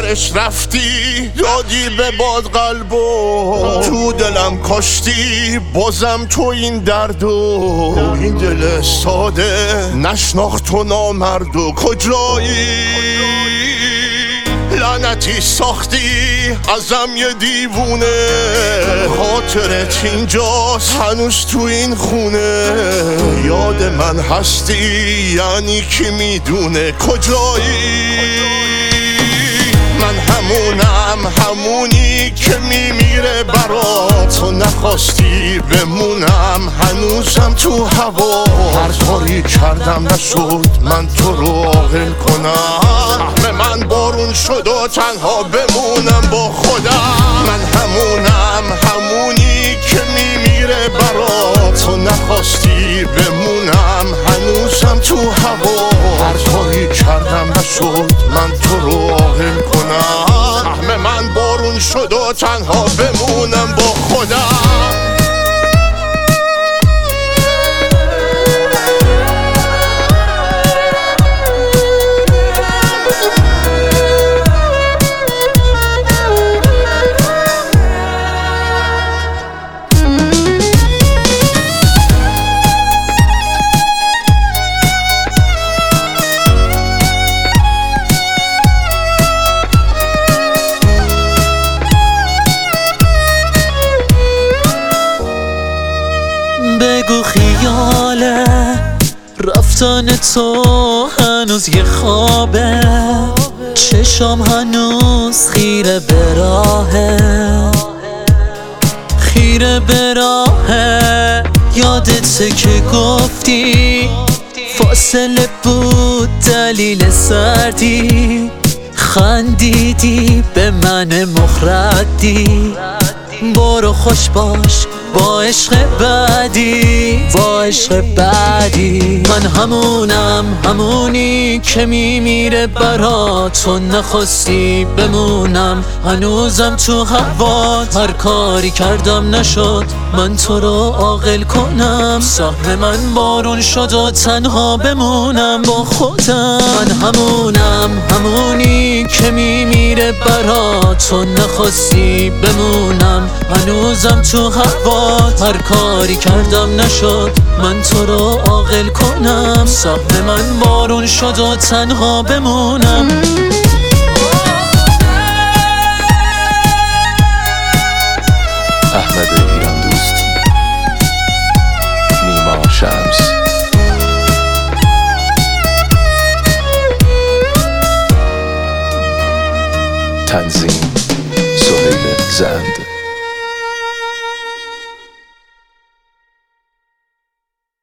آخرش رفتی دادی به باد قلبو، تو دلم کاشتی بازم تو این دردو. این دل ساده نشناخت تو نامردو، کجایی؟ لعنتی ساختی ازم یه دیوونه، خاطرت اینجاست هنوز تو این خونه. یاد من هستی یعنی کی میدونه کجایی؟ من همونی که میمیره برات، تو نخواستی بمونم هنوزم تو هوا. هر کاری کردم نشد من تو رو عاقل کنم، فهم من بارون شد و تنها بمونم با خودم. من همونی که میمیره برات، تو نخواستی بمونم هنوزم تو هوا. هر کاری کردم نشد من تو رو عاقل کنم، فهم من بارون شد و تنها بمونم با خودم. بگو خیاله رفتن تو هنوز یه خوابه، چشام هنوز خیره به راهه. یادته که گفتی فاصله بود دلیل سردی، خندیدی به من مخردی. برو خوش باش با عشق بعدی. من همونی که میمیره برات، تو نخواستی بمونم هنوزم تو هوات. هر کاری کردم نشد من تو رو عاقل کنم، سهم من بارون شد و تنها بمونم با خودم. من همونی که میمیره برات، تو نخواستی بمونم هنوزم تو هوات. هر کاری کردم نشد من تو رو عاقل کنم، سهم من بارون شد و تنها بمونم. احمد ایران دوست، نیما شمس. تنظیم سهیل زند.